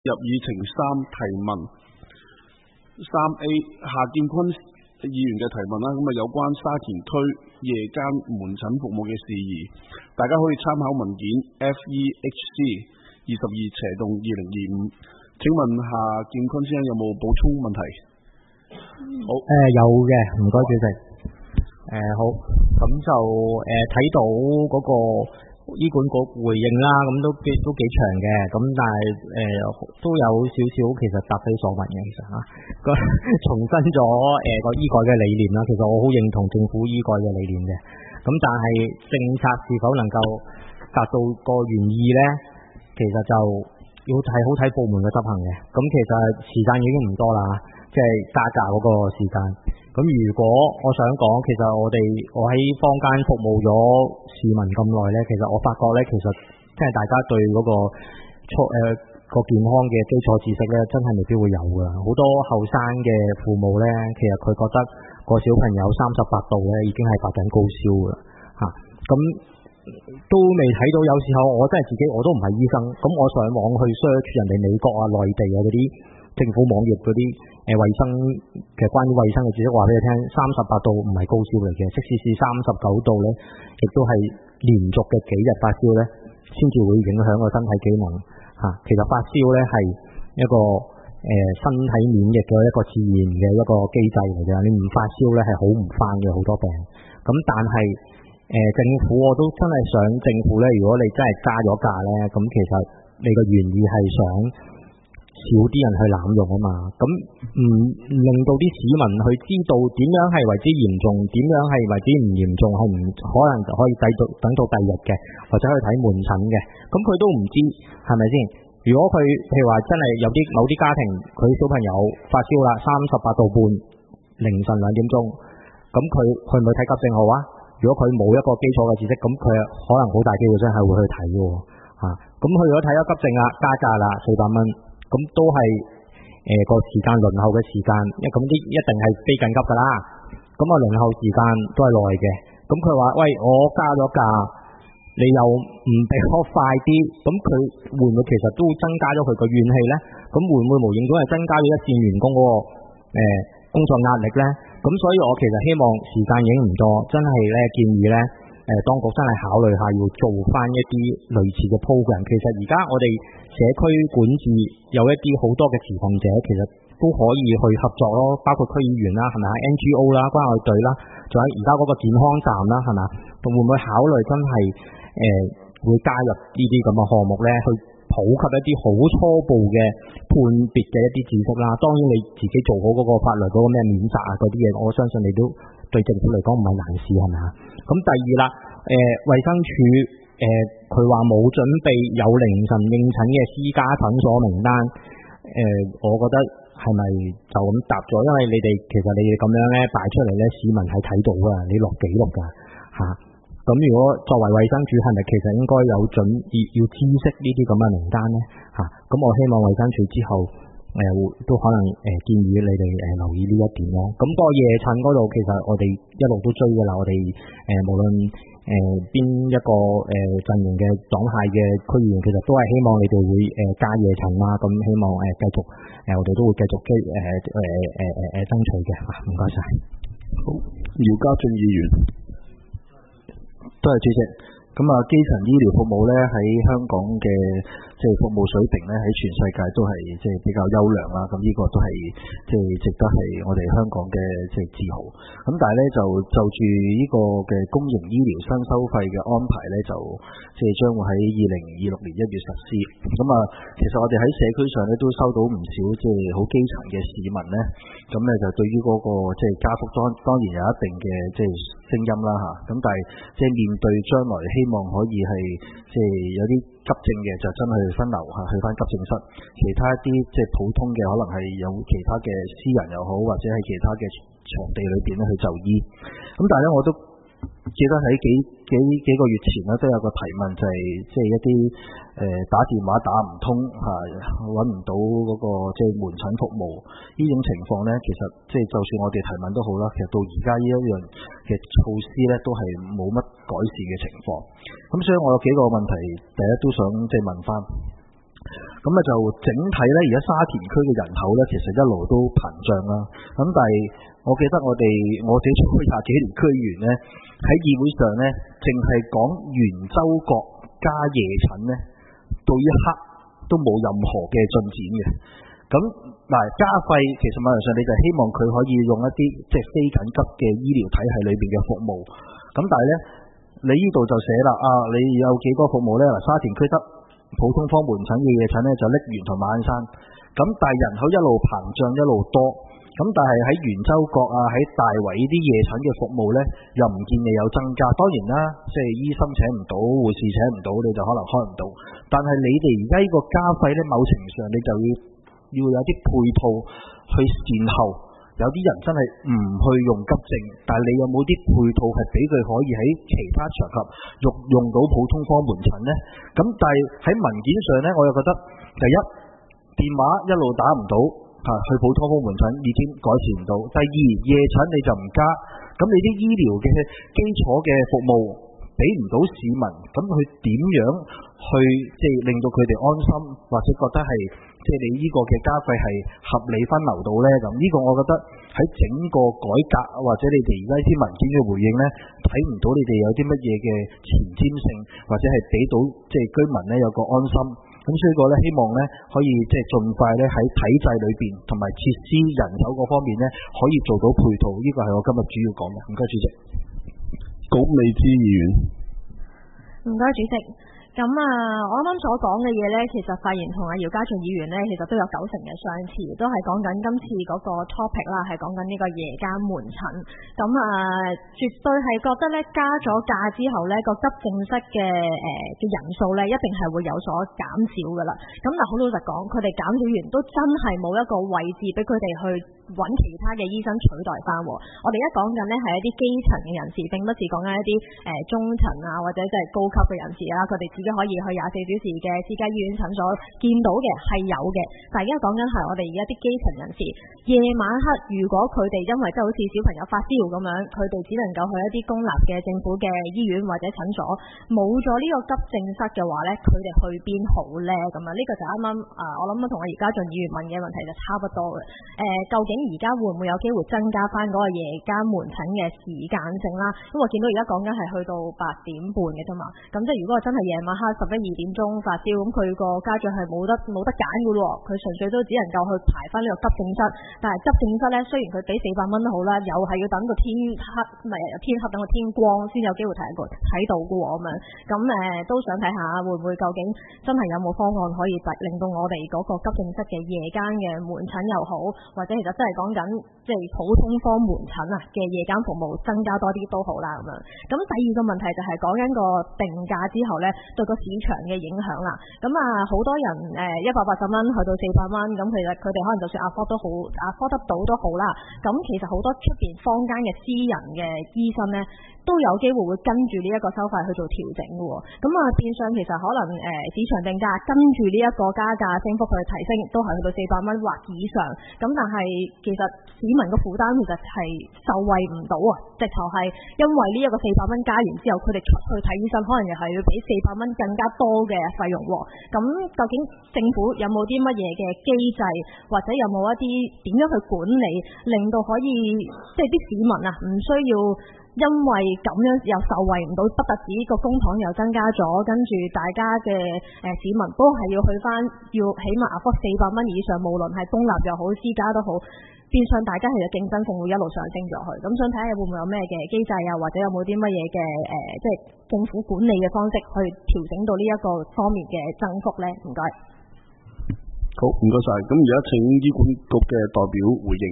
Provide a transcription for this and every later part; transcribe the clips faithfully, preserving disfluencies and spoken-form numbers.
入議程三提問。三 A 夏建坤議員嘅提問啦，咁啊有關沙田區夜間門診服務嘅事宜，大家可以參考文件 F E H C 二十二斜洞二零二五。請問夏建坤先生有冇補充問題？好， 誒、呃、有嘅，唔該主席。誒、呃、好，咁就誒睇、呃、到嗰個醫管局回應啦，咁都幾都幾長嘅，咁但係誒、呃、都有少少其實答非所問嘅，其實嚇，個、啊、重申咗誒個醫改嘅理念啦。其實我好認同政府醫改嘅理念嘅，咁但係政策是否能夠達到個原意咧，其實就要睇好睇部門嘅執行嘅。咁其實時間已經唔多啦，即係加價嗰個時間。咁如果我想講，其實我哋我喺坊間服務咗市民咁耐咧，其實我發覺咧，其實即係大家對嗰個初誒個健康嘅基礎知識咧，真係未必會有噶。好多後生嘅父母咧，其實佢覺得個小朋友三十八度咧，已經係發緊高燒噶嚇。咁、啊、都未睇到，有時候我真係自己我都唔係醫生，咁我上網去 search 人哋美國啊、內地啊嗰啲政府網頁嗰啲誒衞生嘅關於衞生嘅知識，話俾你聽，三十八度唔係高燒嚟嘅，即使是三十九度咧，亦都係連續嘅幾日發燒咧，先至會影響個身體機能嚇、啊。其實發燒咧係一個誒、呃、身體免疫嘅一個自然嘅一個機制嚟嘅，你唔發燒咧係好唔返嘅好多病。咁但係誒、呃、政府我都真係想政府咧，如果你真係加咗價咧，咁其實你個原意係想少啲人去濫用啊嘛，咁唔令到啲市民去知道點樣係為之嚴重，點樣係為之唔嚴重，係唔可能就可以抵到等到第二日嘅，或者去睇門診嘅，咁佢都唔知係咪先？如果佢譬如話真係有啲某啲家庭，佢小朋友發燒啦，三十八度半，凌晨兩點鐘，咁佢去唔去睇急症好啊？如果佢冇一個基礎嘅知識，咁佢可能好大機會真係會去睇嘅嚇。咁佢如果睇咗急症啦，加價啦，四百蚊。咁都係誒個時間輪候嘅時間，因為咁啲一定係非緊急㗎啦。咁啊輪候時間都係耐嘅。咁佢話：喂，我加咗價，你又唔俾我快啲，咁佢會唔會其實都會增加咗佢個怨氣咧？咁會唔會無形中係增加咗一線員工嗰個誒工作壓力咧？咁所以我其實希望時間已經唔多，真係咧建議咧誒當局真係考慮下要做翻一啲類似嘅 program。其實而家我哋社區管治有一啲好多嘅持份者，其實都可以去合作咯，包括區議員啦，係咪啊 N G O 啦、關愛隊啦，仲有而家嗰個健康站啦，係咪啊？會唔會考慮真係誒、呃、會加入呢啲咁嘅項目咧，去普及一啲好初步嘅判別嘅一啲知識啦？當然你自己做好嗰個法律嗰個咩免責啊嗰啲嘢，我相信你都對政府嚟講唔係難事，係咪啊？咁第二啦，誒、呃、衛生署。誒佢話冇準備有凌晨應診嘅私家診所名單，誒、呃、我覺得係咪就咁答咗？因為你哋其實你哋咁樣咧擺出嚟咧，市民係睇到㗎，你落記錄㗎嚇。咁、啊、如果作為衛生署係咪其實應該有準要要知識呢啲咁嘅名單咧嚇？咁、啊、我希望衛生署之後誒、呃、都可能誒、呃、建議你哋誒、呃、留意呢一點咯。咁、那個夜診嗰度其實我哋一路都追㗎啦，我哋誒、呃、無論誒邊、呃、一個誒、呃、陣營嘅黨派嘅區議員，其實都係希望你哋會誒、呃、加夜診啦。咁、嗯、希望誒、呃、繼續誒、呃、我哋都會繼續追誒誒誒誒誒爭取嘅。唔該晒。 好，姚家俊議員， 多謝主席。咁啊，基層醫療服務咧喺香港嘅即係服務水平咧喺全世界都係即係比較優良啦。咁呢個都係即係值得係我哋香港嘅即係自豪。咁但係咧就就住呢個嘅公營醫療新收費嘅安排咧，就即係將會喺二零二六年一月實施。咁啊，其實我哋喺社區上咧都收到唔少即係好基層嘅市民咧，咁咧就對於嗰個即係加幅當當然有一定嘅即係聲音啦嚇。咁但係即係面對將來希望可以係即係有啲急症嘅就真係分流嚇去翻急症室，其他一啲即係普通嘅可能係有其他嘅私人又好，或者係其他嘅場地裏邊咧去就醫。咁但係咧我都記得喺幾幾幾個月前咧都有個提問，就係即係一啲誒、呃、打電話打唔通嚇，揾唔到嗰個即係門診服務呢種情況咧，其實即係就算我哋提問都好啦，其實到而家呢一樣嘅措施咧都係冇乜改善嘅情況。咁所以我有幾個問題，第一都想即係問翻。 咁啊就整體咧，而家沙田區嘅人口咧，其實一路都膨脹啦。咁但係我記得我哋我自己做咗廿幾年區議員咧，喺議會上咧，淨係講圓洲角加夜診咧，到一刻都冇任何嘅進展嘅。咁嗱，加費其實某程度上你就希望佢可以用一啲即係非緊急嘅醫療體系裏邊嘅服務。咁但係咧，你呢度就寫啦，啊你有幾多服務咧？嗱，沙田區得普通科門診嘅夜診咧，就瀝源同馬鞍山。咁但係人口一路膨脹一路多，咁但係喺圓洲角啊，喺大圍呢啲夜診嘅服務咧，又唔見你有增加。當然啦，即係醫生請唔到，護士請唔到，你就可能開唔到。但係你哋而家呢個加費咧，某程度上你就要要有啲配套去善後。有啲人真係唔去用急症，但係你有冇啲配套係俾佢可以喺其他場合用用到普通科門診呢？咁但係喺文件上呢，我又覺得第一，電話一路打唔到，嚇去普通科門診已經改善唔到。第二，夜診你就唔加，咁你啲醫療嘅基礎嘅服務俾唔到市民，咁佢點樣去即係令到佢哋安心，或者覺得係即係你呢個嘅加費係合理分流到呢？咁呢個我覺得喺整個改革或者你哋而家啲文件嘅回應呢，睇唔到你哋有啲乜嘢嘅前瞻性，或者係俾到即係居民呢有個安心。咁所以個呢，希望呢可以即係盡快呢喺體制裏邊同埋設施人手嗰方面呢，可以做到配套。呢個係我今日主要講嘅。唔該主席。 高美芝議員。 唔該主席。咁啊，我啱啱所講嘅嘢呢，其實發言同阿姚嘉俊議員呢，其實都有九成嘅相似，都係講緊今次嗰個 topic 啦，係講緊呢個夜間門診。咁啊，絕對係覺得呢，加咗價之後呢，個急症室嘅誒嘅人數呢，一定係會有所減少噶啦。咁但好老實講，佢哋減少完都真係冇一個位置俾佢哋去揾其他嘅醫生取代翻。我哋而家講緊呢係一啲基層嘅人士，並不是講緊一啲誒、呃、中層啊或者即係高級嘅人士啦，佢哋自己可以去廿四小時嘅私家醫院診所見到嘅係有嘅。但係而家講緊係我哋而家啲基層人士，夜晚黑如果佢哋因為即係好似小朋友發燒咁樣，佢哋只能夠去一啲公立嘅政府嘅醫院或者診所，冇咗呢個急症室嘅話呢，佢哋去邊好呢？咁啊，呢個就啱啱啊，我諗同阿姚嘉俊議員問嘅問題就差不多嘅。誒、呃，究竟而家會唔會有機會增加翻嗰個夜間門診嘅時間性啦？因為我見到而家講緊係去到八點半嘅啫嘛。咁即係如果真係夜晚黑十一二點鐘發燒，咁佢個家長係冇得冇得揀嘅咯。佢純粹都只能夠去排翻呢個急症室。但係急症室咧，雖然佢俾四百蚊都好啦，又係要等到天黑，唔係天黑等到天光先有機會睇過睇到嘅喎咁樣。咁誒、呃、都想睇下會唔會究竟真係有冇方案可以令到我哋嗰個急症室嘅夜間嘅門診又好，或者其實真係講緊即係普通科門診啊嘅夜間服務增加多啲都好啦咁樣。咁第二個問題就係講緊個定價之後咧對個市場嘅影響啦。咁啊好多人誒一百八十蚊去到四百蚊，咁其實佢哋可能就算 afford 都好 afford 得到都好啦。咁其實好多出邊坊間嘅私人嘅醫生咧，都有機會會跟住呢一個收費去做調整嘅喎。咁啊變相其實可能誒、呃、市場定價跟住呢一個加價升幅去提升，都係去到四百蚊或以上。咁但係其實市民嘅負擔其實係受惠唔到啊，直頭係因為呢一個四百蚊加完之後，佢哋出去睇醫生可能又係要俾四百蚊更加多嘅費用喎。咁究竟政府有冇啲乜嘢嘅機制，或者有冇一啲點樣去管理，令到可以即係啲市民啊唔需要因為咁樣又受惠唔到，不特止個公帑又增加咗，跟住大家嘅誒、呃、市民都係要去翻，要起碼付四百蚊以上，無論係公立又好私家都好，變相大家其實競爭性會一路上升咗去。咁想睇下會唔會有咩嘅機制啊，或者有冇啲乜嘢嘅誒，即係政府管理嘅方式去調整到呢一個方面嘅增幅呢？唔該。 好，唔該晒。咁而家請醫管局嘅代表回應。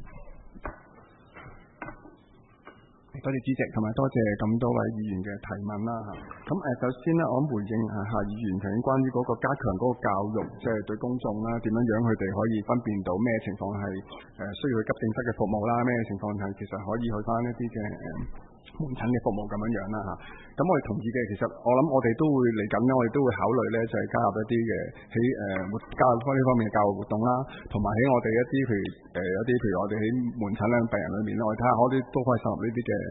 多謝主席，同埋多謝咁多位議員嘅提問啦嚇。咁誒，首先咧，我諗回應下夏議員頭先關於嗰個加強嗰個教育，即係對公眾啦，點樣樣佢哋可以分辨到咩情況係誒需要去急症室嘅服務啦，咩情況係其實可以去翻一啲嘅誒門診嘅服務咁樣樣啦嚇。咁我哋同意嘅，其實我諗我哋都會嚟緊咧，我哋都會考慮咧，就係加入一啲嘅喺誒加入呢方面嘅教育活動啦，同埋喺我哋一啲譬如誒有啲譬如我哋喺門診咧病人裏面咧，我哋睇下我哋都可以滲入呢啲嘅誒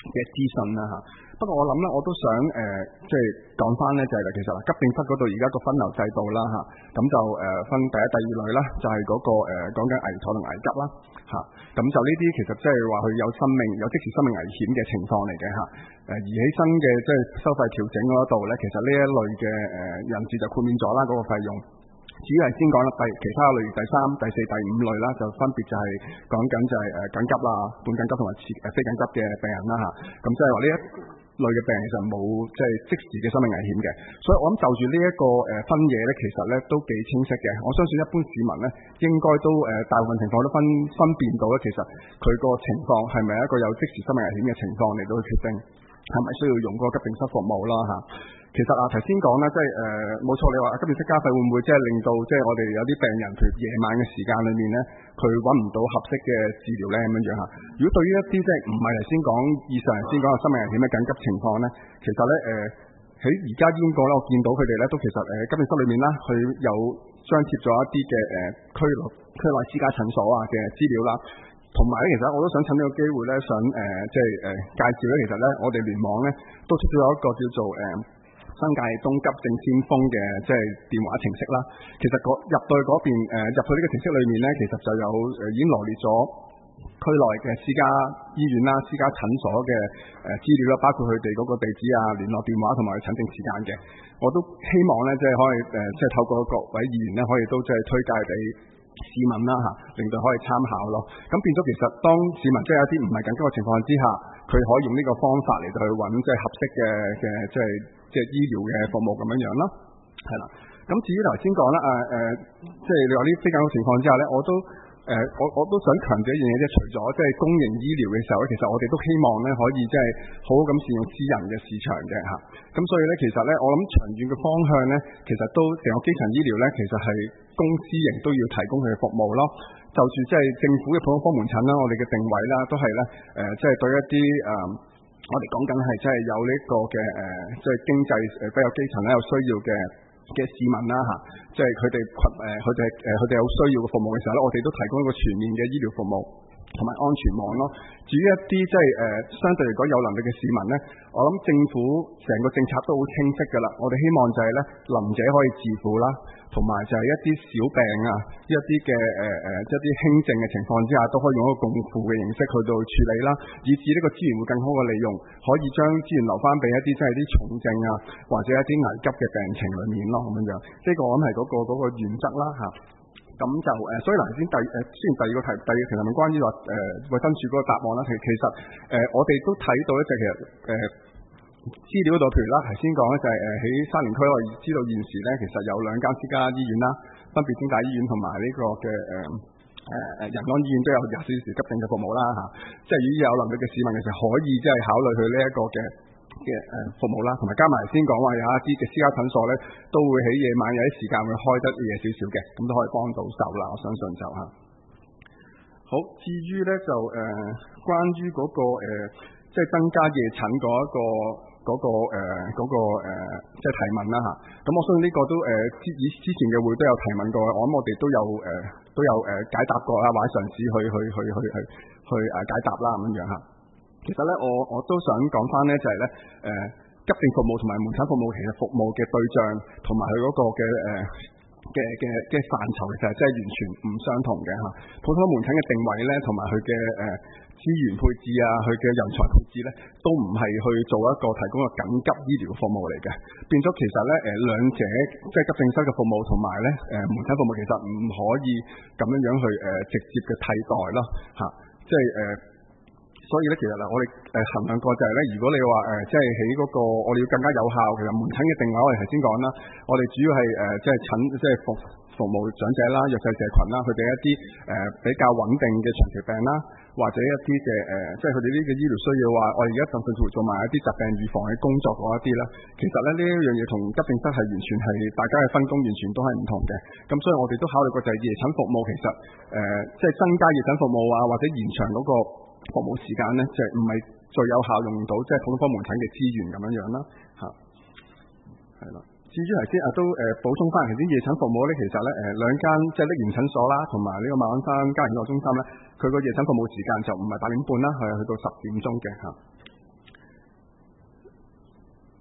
嘅資訊啦嚇。不過我諗咧，我都想誒、呃，即係講翻咧，就係、是、其實急症室嗰度而家個分流制度啦嚇，咁、啊、就誒、呃、分第一、第二類啦，就係、是、嗰、那個誒講緊危殆同危急啦嚇。咁、啊、就呢啲其實即係話佢有生命有即時生命危險嘅情況嚟嘅嚇。誒、啊、而起身嘅即係收費調整嗰度咧，其實呢一類嘅誒、呃、人士就豁免咗啦嗰個費用。主要係先講啦，第其他類第三、第四、第五類啦，就分別就係講緊就係誒緊急啦、半緊急同埋次誒非緊急嘅病人啦嚇。咁即係話呢一類嘅病人其實冇即係即時嘅生命危險嘅，所以我諗就住呢一個誒分野咧，其實咧都幾清晰嘅。我相信一般市民咧應該都誒大部分情況都分分辨到咧，其實佢個情況係咪一個有即時生命危險嘅情況嚟到去決定係咪需要用嗰個急症室服務啦嚇。其實啊，頭先講啦，即係誒冇錯，你話急症室加費會唔會即係令到即係我哋有啲病人，譬如夜晚嘅時間裏面咧，佢揾唔到合適嘅治療咧咁樣樣嚇。如果對於一啲即係唔係頭先講以上頭先講嘅生命危險嘅緊急情況咧，其實咧誒喺而家醫院講咧，我見到佢哋咧都其實誒、呃、急症室裏面啦，佢有張貼咗一啲嘅誒區內區內私家診所啊嘅資料啦。同埋咧，其實我都想趁呢個機會咧，想誒、呃、即係誒、呃、介紹咧，其實咧我哋聯網咧都出咗一個叫做誒、呃、新界東急症先鋒嘅即係電話程式啦。其實入到去嗰邊誒入到呢個程式裏面咧，其實就有誒、呃、已經羅列咗區內嘅私家醫院啦、私家診所嘅誒資料啦，包括佢哋嗰個地址啊、聯絡電話同埋診症時間嘅。我都希望咧，即係可以誒、呃、即係透過各位議員咧，可以都即係推介俾市民啦嚇，令到可以參考咯。咁變咗其實當市民即係有啲唔係緊急嘅情況之下，佢可以用呢個方法嚟到去揾即係合適嘅嘅即係即係醫療嘅服務咁樣樣咯，係啦。咁至於頭先講啦誒誒，即係你話呢非緊急情況之下咧，我都誒、呃、我我都想強調一樣嘢，即係除咗即係公營醫療嘅時候咧，其實我哋都希望咧可以即係好好咁善用私人嘅市場嘅嚇。咁所以咧，其實咧，我諗長遠嘅方向咧，其實都成個基層醫療咧，其實係公私營都要提供佢嘅服務咯。就住即係政府嘅普通科門診啦，我哋嘅定位啦，都係咧誒，即係對一啲誒、呃，我哋講緊係即係有呢個嘅誒，即係經濟誒比較基層咧有需要嘅嘅市民啦嚇，即係佢哋群誒，佢哋誒，佢哋有需要嘅服務嘅時候咧，我哋都提供一個全面嘅醫療服務同埋安全網咯。至於一啲即係誒，相對嚟講有能力嘅市民咧，我諗政府成個政策都好清晰㗎啦。我哋希望就係咧，臨者可以自負啦，同埋就係一啲小病啊，一啲嘅誒誒，一啲輕症嘅情況之下，都可以用一個共付嘅形式去到處理啦，以至呢個資源會更好嘅利用，可以將資源留翻俾一啲即係啲重症啊，或者一啲危急嘅病情裡面咯，咁樣樣。呢個我諗係嗰個嗰個原則啦嚇。咁就誒、呃，所以嗱，先第誒，雖然第二個題，第二個題係咪關於話誒衞生署嗰個答案啦？其其實誒、呃，我哋都睇到咧，就其實誒資料嗰度，譬如啦，頭先講咧就係誒喺沙田區，我知道現時咧其實有兩間私家醫院啦，分別中大醫院同埋呢個嘅誒誒誒仁安醫院都有廿四小時急症嘅服務啦嚇、啊。即係如果有能力嘅市民，其實可以即係考慮去呢一個嘅嘅誒服務啦，同埋加埋先講話有一啲嘅私家診所咧，都會喺夜晚有啲時間會開得夜少少嘅，咁都可以幫到手啦。我相信就嚇。好，至於咧就誒、呃、關於嗰、那個、呃、即係增加夜診嗰一個嗰、那個誒嗰、呃那個呃、即係提問啦嚇。咁我相信呢個都誒之以之前嘅會都有提問過，我諗我哋都有誒、呃、都有誒解答過啦，或者嘗試去去去去去去誒解答啦咁樣樣嚇。其實咧，我我都想講翻咧，就係咧，誒急症服務同埋門診服務，其實服務嘅對象同埋佢嗰個嘅誒嘅嘅嘅範疇，其實係真係完全唔相同嘅嚇。普通門診嘅定位咧，同埋佢嘅誒資源配置啊，佢嘅人才配置咧，都唔係去做一個提供一個緊急醫療服務嚟嘅。變咗其實咧，誒兩者即係急症室嘅服務同埋咧誒門診服務，其實唔可以咁樣樣去誒直接嘅替代咯嚇，即係誒。所以咧，其實嗱，我哋誒衡量過就係咧，如果你話誒、呃，即係喺嗰個我哋要更加有效，其實門診嘅定位，我哋頭先講啦，我哋主要係誒、呃，即係診，即係服服務長者啦、弱勢社群啦，佢哋一啲誒、呃、比較穩定嘅長期病啦，或者一啲嘅誒，即係佢哋呢個醫療需要話，我哋而家甚至乎做埋一啲疾病預防嘅工作嗰一啲啦。其實咧，呢一樣嘢同急症室係完全係大家嘅分工，完全都係唔同嘅。咁所以我哋都考慮過就係夜診服務，其實誒、呃，即係增加夜診服務啊，或者延長嗰、那個服務時間咧，就係唔係最有效用到即係普通科門診嘅資源咁樣樣啦，嚇，係啦。至於頭先啊都誒、呃、補充翻，頭先夜診服務咧，其實咧誒、呃、兩間即係瀝源診所啦，同埋呢個馬鞍山家庭醫學中心咧，佢個夜診服務時間就唔係八點半啦，係去到十點鐘嘅嚇。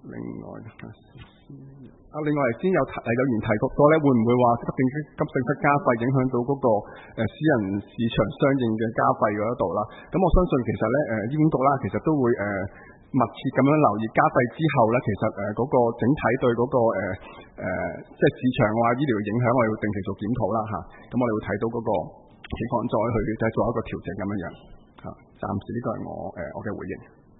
另外啊，另外先有提有言提及過咧，會唔會話急症室急症室加費影響到嗰個誒私人市場相應嘅加費嗰一度啦？咁我相信其實咧誒醫管局啦，其實都會誒密切咁樣留意加費之後咧，其實誒嗰個整體對嗰個誒誒即係市場話醫療嘅影響，我哋會定期做檢討啦嚇。咁我哋會睇到嗰個情況再去即係做一個調整咁樣樣嚇。暫時呢個係我誒我嘅回應。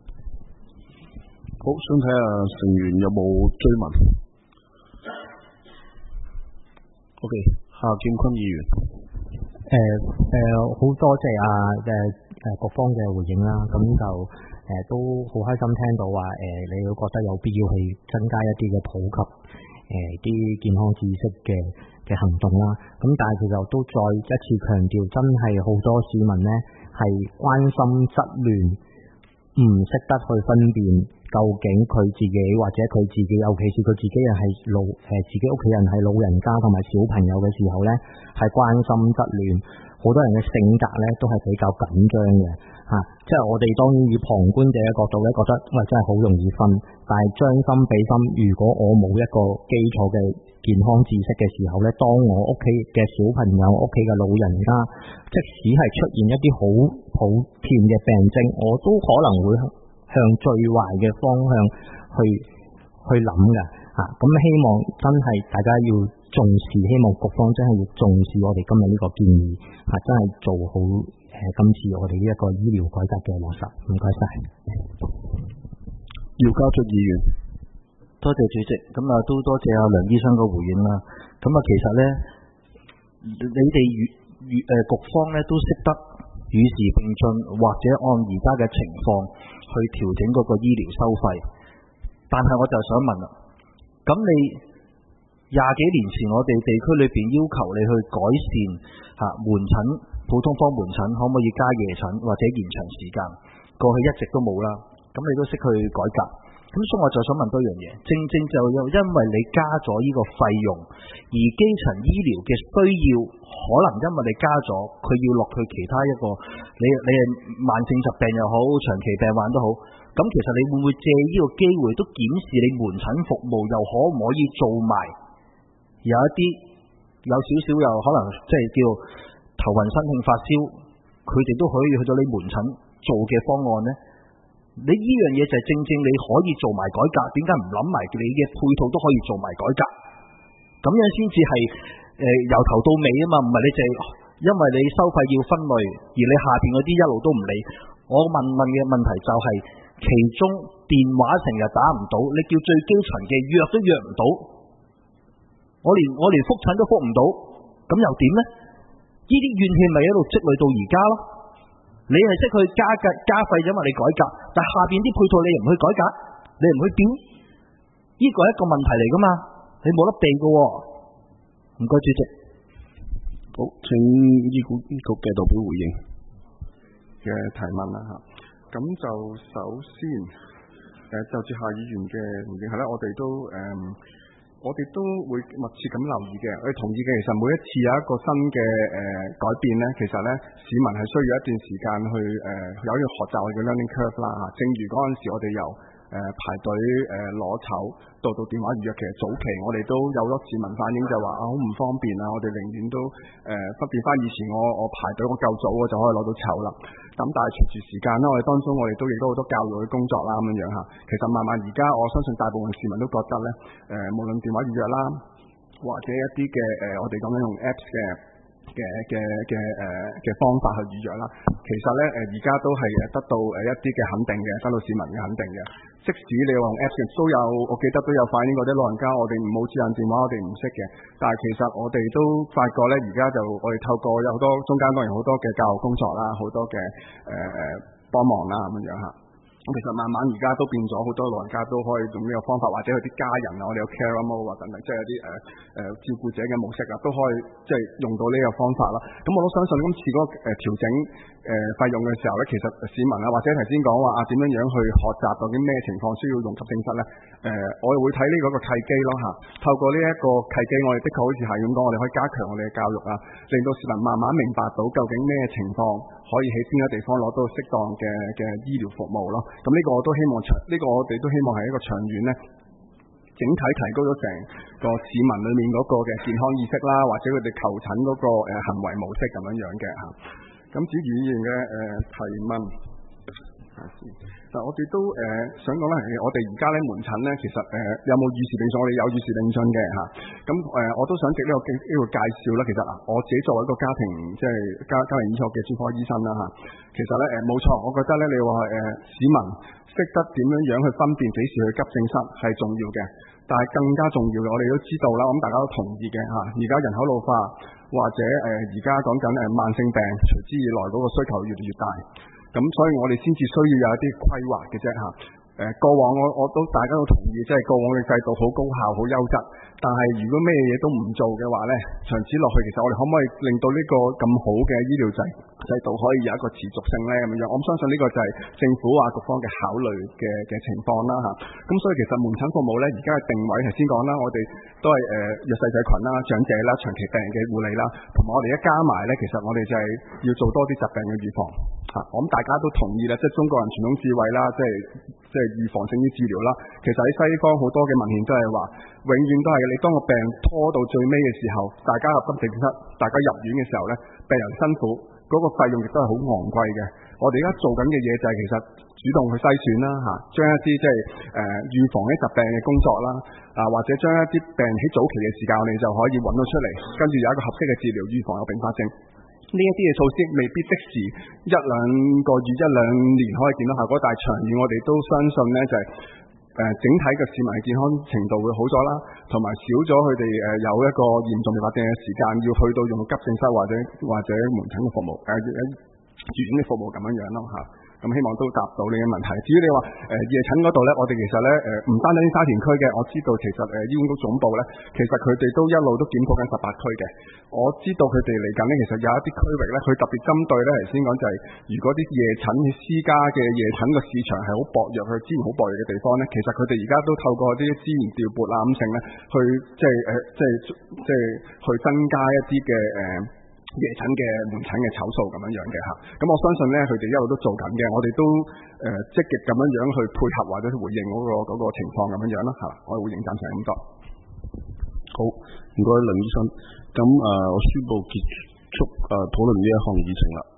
好，想睇下成員有冇追問。O、okay, K， 夏劍坤議員。 誒誒，好、呃、多謝啊誒誒各方嘅回應啦。咁就誒、呃、都好開心聽到話誒、呃，你會覺得有必要去增加一啲嘅普及誒啲、呃、健康知識嘅嘅行動啦。咁但係其實都再一次強調，真係好多市民呢係關心質亂，唔識得去分辨究竟佢自己或者佢自己，尤其是佢自己又係老誒、呃、自己屋企人係老人家同埋小朋友嘅時候呢，係關心質亂。好多人嘅性格呢都係比較緊張嘅嚇，即係我哋當然以旁觀者嘅角度呢，覺得喂真係好容易分，但係將心比心，如果我冇一個基礎嘅健康知識嘅時候呢，當我屋企嘅小朋友、屋企嘅老人家，即使係出現一啲好普遍嘅病徵，我都可能會向最壞嘅方向去去諗嘅嚇。咁、啊、希望真係大家要重視，希望局方真係要重視我哋今日呢個建議嚇、啊，真係做好誒、呃、今次我哋呢一個醫療改革嘅落實。唔該晒。 姚家俊議員。 多謝主席，咁啊都多謝阿梁醫生嘅回應啦。咁啊其實咧，你哋與與誒局方咧都識得與時並進，或者按而家嘅情況去調整嗰個醫療收費。但係我就想問啦，咁你廿幾年前我哋地區裏邊要求你去改善嚇門診、普通科門診，可唔可以加夜診或者延長時間？過去一直都冇啦，咁你都識去改革。咁所以我就想問多樣嘢，正正就又因為你加咗呢個費用，而基層醫療嘅需要可能因為你加咗，佢要落去其他一個，你你係慢性疾病又好，長期病患都好，咁其實你會唔會借呢個機會都檢視你門診服務又可唔可以做埋有一啲有少少又可能即係叫頭暈身㷫發燒，佢哋都可以去到你門診做嘅方案呢？你呢樣嘢就係正正你可以做埋改革，點解唔諗埋你嘅配套都可以做埋改革？咁樣先至係誒由頭到尾啊嘛，唔係你就係因為你收費要分類，而你下邊嗰啲一路都唔理。我問問嘅問題就係、是，其中電話成日打唔到，你叫最基層嘅約都約唔到，我連我連覆診都覆唔到，咁又點呢？呢啲怨氣咪一路積累到而家咯。你係識去加價加費，因為你改革，但係下邊啲配套你又唔去改革，你唔去變，呢個係一個問題嚟噶嘛，你冇得避噶。唔該主席。 好，請醫管局嘅代表回應嘅提問啦吓。咁就首先誒、呃、就住夏議員嘅回應係咧，我哋都誒。嗯我哋都會密切咁留意嘅，我哋同意嘅。其實每一次有一個新嘅誒、呃、改變咧，其實咧市民係需要一段時間去誒、呃、有一個學習我哋嘅 learning curve 啦嚇。正如嗰陣時我哋由誒、呃、排隊誒攞籌到到電話預約，其實早期我哋都有咗市民反映就話啊好唔方便啊，我哋寧願都誒不變翻以前我我排隊我夠早我就可以攞到籌啦。咁但係隨住時間啦，我哋當中我哋都亦都好多教育嘅工作啦咁樣樣嚇。其實慢慢而家我相信大部分市民都覺得咧，誒、呃、無論電話預約啦，或者一啲嘅誒我哋講緊用 Apps 嘅嘅嘅嘅誒嘅方法去預約啦，其實咧誒而家都係誒得到誒一啲嘅肯定嘅，得到市民嘅肯定嘅。即使你話用 Apps 都有，我記得都有反映過啲老人家，我哋冇智能電話，我哋唔識嘅。但係其實我哋都發覺咧，而家就我哋透過有好多中間當然好多嘅教育工作啦，好多嘅誒誒幫忙啦咁樣嚇。咁其實慢慢而家都變咗，好多老人家都可以用呢個方法，或者佢啲家人啊，我哋有 care mode 啊等等，即係有啲誒誒照顧者嘅模式啊，都可以即係用到呢個方法啦。咁我都相信今次嗰個誒調整誒費用嘅時候咧，其實市民啊或者頭先講話啊點樣樣去學習究竟咩情況需要用急症室咧？誒、呃，我哋會睇呢個個契機咯嚇。透過呢一個契機，我哋的確好似係咁講，我哋可以加強我哋嘅教育啊，令到市民慢慢明白到究竟咩情況可以喺邊個地方攞到適當嘅嘅醫療服務咯。咁呢個我都希望長，呢、這個我哋都希望係一個長遠咧。 整體提高咗成個市民裏面嗰個嘅健康意識啦，或者佢哋求診嗰個誒行為模式咁樣樣嘅嚇。咁至於議員嘅誒提問，嗱我哋都誒、呃、想講咧，我哋而家咧門診咧，其實誒、呃、有冇與時並進？我哋有與時並進嘅嚇。咁、啊、誒、呃、我都想藉呢、這個呢、這個介紹啦。其實啊，我自己作為一個家庭即係家家庭醫學嘅專科醫生啦嚇、啊，其實咧誒冇錯，我覺得咧你話誒、呃、市民識得點樣樣去分辨幾時去急症室係重要嘅，但係更加重要嘅，我哋都知道啦，咁大家都同意嘅嚇。而、啊、家人口老化或者誒而家講緊誒慢性病隨之而來嗰個需求越嚟越大。咁所以我哋先至需要有一啲規劃嘅啫嚇。誒過往我我都大家都同意，即係過往嘅制度好高效、好優質。但係如果咩嘢都唔做嘅話咧，長此落去，其實我哋可唔可以令到呢個咁好嘅醫療制制度可以有一個持續性咧咁樣？我相信呢個就係政府啊各方嘅考慮嘅嘅情況啦嚇。咁所以其實門診服務咧，而家嘅定位頭先講啦，我哋都係誒、呃、弱勢社群啦、長者啦、長期病人嘅護理啦，同埋我哋一加埋咧，其實我哋就係要做多啲疾病嘅預防嚇。我諗大家都同意啦，即係中國人傳統智慧啦，即係即係預防勝於治療啦。其實喺西方好多嘅文獻都係話，永遠都係你當個病拖到最尾嘅時候，大家入急症室，大家入院嘅時候咧，病人辛苦，嗰、那個費用亦都係好昂貴嘅。我哋而家做緊嘅嘢就係其實主動去篩選啦嚇，將一啲即係誒預防啲疾病嘅工作啦，啊或者將一啲病喺早期嘅時間，我哋就可以揾到出嚟，跟住有一個合適嘅治療，預防有併發症。呢一啲嘅措施未必即時一兩個月、一兩年可以見到效果，但係長遠我哋都相信咧就係、是、誒、呃、整體嘅市民嘅健康程度會好咗啦，同埋少咗佢哋誒有一個嚴重併發症嘅時間要去到用急症室或者或者門診嘅服務誒誒住院嘅服務咁樣樣咯嚇。咁希望都答到你嘅問題。至於你話誒、呃、夜診嗰度咧，我哋其實咧誒唔單單啲沙田區嘅，我知道其實誒、呃、醫管局總部咧，其實佢哋都一路都檢討緊十八區嘅。我知道佢哋嚟緊咧，其實有一啲區域咧，佢特別針對咧，頭先講就係、是、如果啲夜診私家嘅夜診個市場係好薄弱，佢資源好薄弱嘅地方咧，其實佢哋而家都透過啲資源調撥啊咁成咧，去即係誒即係即係去增加一啲嘅誒。呃夜診嘅門診嘅籌數咁樣樣嘅嚇，咁我相信咧佢哋一路都做緊嘅，我哋都誒、呃、積極咁樣樣去配合或者去回應嗰、那個嗰、那個情況咁樣樣啦嚇，我哋會認真成咁多。 好，唔該林醫生，咁誒、呃、我宣布結束誒討論呢一項議程啦。